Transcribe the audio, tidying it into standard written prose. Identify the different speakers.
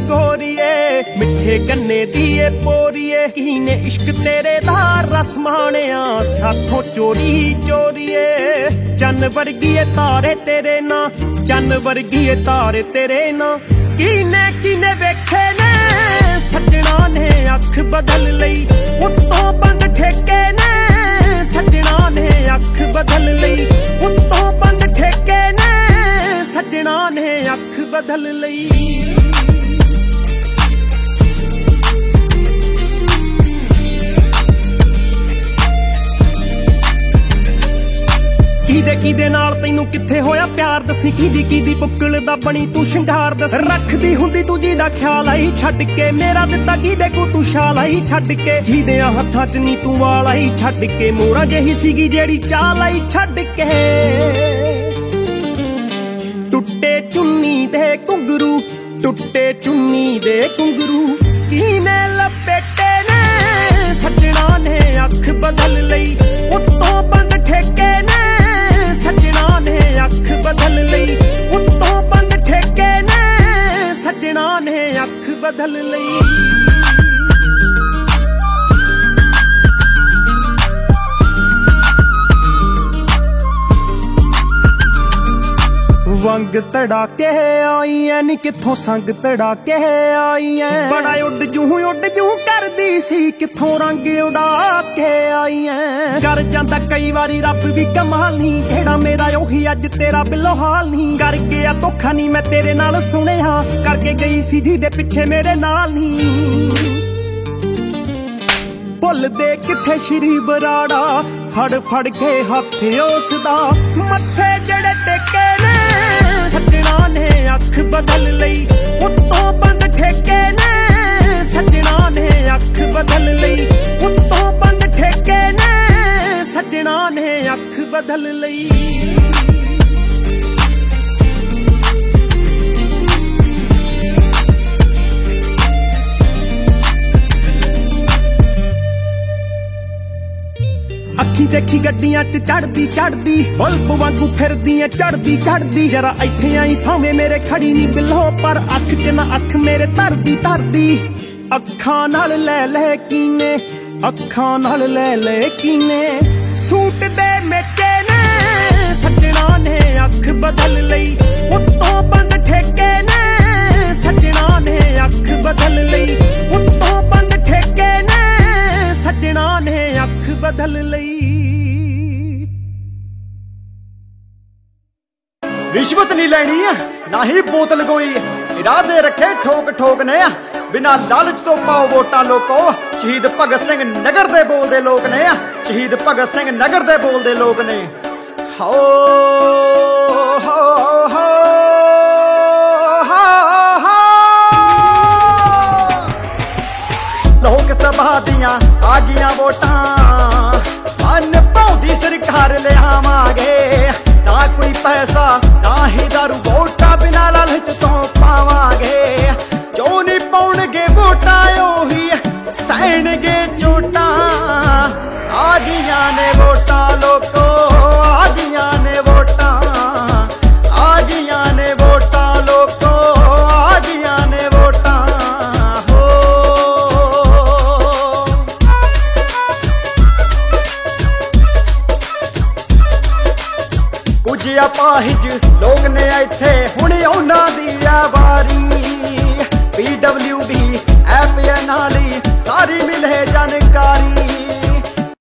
Speaker 1: गोरिए मिठे गन्ने दिए पोरिए कीने इश्क तेरे दा रस माणिया साथों चोरी चोरिए चन वर्गीए तारे तेरे ना चन वर्गीए तारे तेरे ना कीने कीने वेखे ने सजना ने अख बदल लई उत्तों बंद ठेके ने सजना ने अख बदल लई उत्तों बंद ठेके ने सजना ने अख बदल लई किदे नाल तैनू किथे होया प्यार दसी किदी बुक्कल दा बनी तू शंगार दस रखदी हुंदी तू जी दा ख्याल आई छड्ड के मेरा दिता किदे को तू शाल आई छड्ड के जीदेयां हत्थां च नी तू वाल आई छड्ड के मोरा जही सीगी जेड़ी चाल आई छड्ड के टुट्टे चुन्नी दे घुंगरू टुट्टे चुन्नी दे घुंगरू कीने लपेटे ने सजना ने अख बदल लई उत्तों बंद ठेके ने सजना ने अख बदल लई उत्तों बंद ठेके ने सजना ने अख बदल लई वंग तड़ाके आई है नी किथों संग तड़ाके आई है बड़ा उड जू कर दी सी किथों रंग उड़ा के आई है कर जांदा कई बारी रब भी कमाल नहीं केड़ा मेरा ओही अज तेरा बिलो हाल नहीं कर गया धोखा नहीं मैं तेरे नाल सुनिया करके गई सी जी दे पिछे मेरे नाल नहीं भुल दे किथे श्री बराड़ा फड़ के हाथ उसदा मत्थे जड़े टेके ने सजना ने अख बदल लई उत्तों बंद ठेके ने सजना ने अख बदल लई उत्तों बंद ठेके ने सजना ने अख बदल लई अखी देखी गड्डियां च चढ़दी बल्ब वांगू फिरदी ऐ चढ़दी जरा इत्थे आई सामे मेरे खड़ी नी बिल्लो पर अख च ना अख मेरे तरदी अखां नाल ले कीने अखां नाल ले कीने सूट दे मेटे ने सजना ने अख बदल लई उत्तों बंद ठेके ने सजना ने अख बदल लई उत्तों बंद ठेके ने सजना ने अख बदल लई
Speaker 2: रिश्वत नहीं लेनी है ना ही बोतल कोई इरादे रखे ठोक ने बिना लालच तो पाओ वोटा लोको शहीद भगत सिंह नगर दे बोलदे लोग ने शहीद भगत सिंह नगर दे बोलदे लोग ने हो लोक सभा दियां आ गियां वोटां मन भौंदी सरकार लियावांगे ना कोई पैसा ना ही दारू वोटा बिना लालच तो पावांगे जो नहीं पाउणगे वोटा ओही सैणगे चोटा आ गियां ने वोटा लोको आ गियां ने वोटा आ गियां ने वोटा लोको आ गियां ने वोटा हो कुछ अपाहिज लोग ने इत्थे हुण उन्हां दी वारी PWD ऐप नाली सारी मिले जानकारी